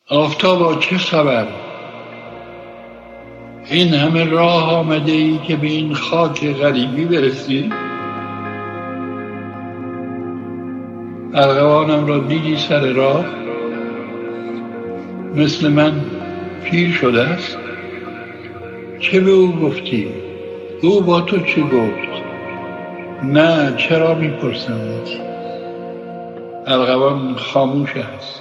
آفتابا چه خبر؟ این همه راه آمده ای که به این خاک غریبی برسی؟ ارغوانم را دیدی سر راه؟ مثل من پیر شده است؟ چه به او گفتی؟ او با تو چه گفت؟ نه، چرا میپرسمت؟ ارغوان خاموش است.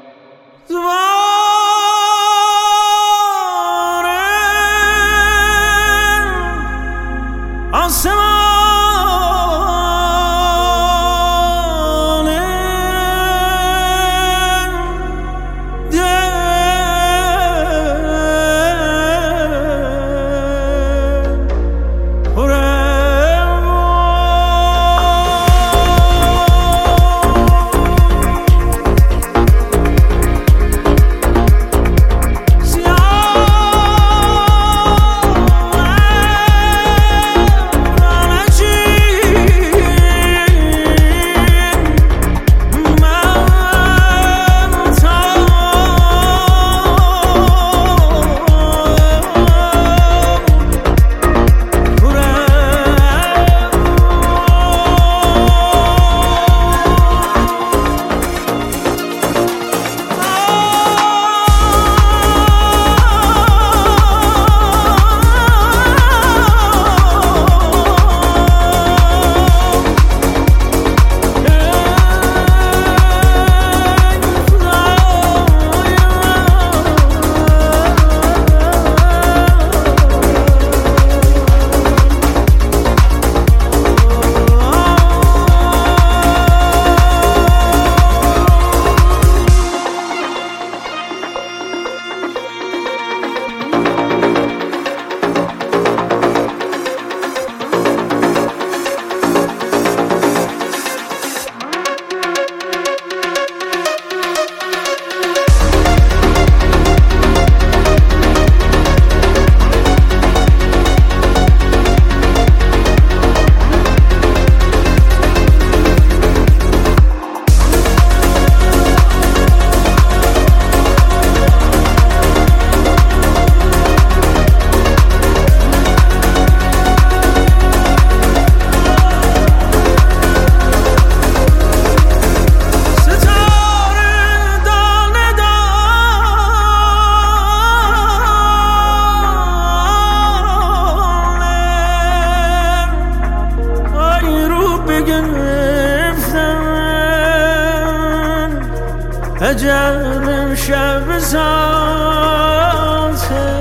عجب شب ذاته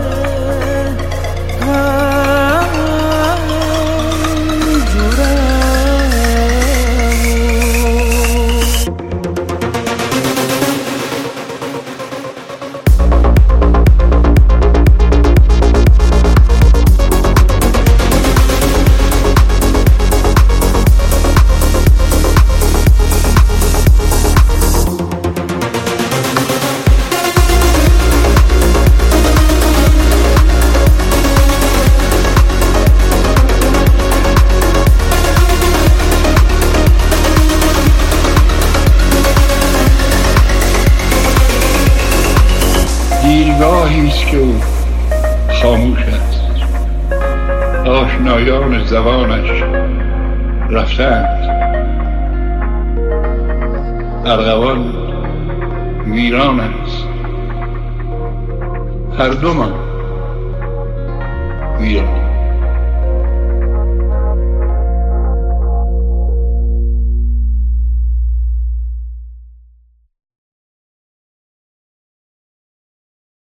دیرگاهیست که او خاموش است. آشنایان زبانش رفتند. ارغوان ویران است. هر دومان ویران.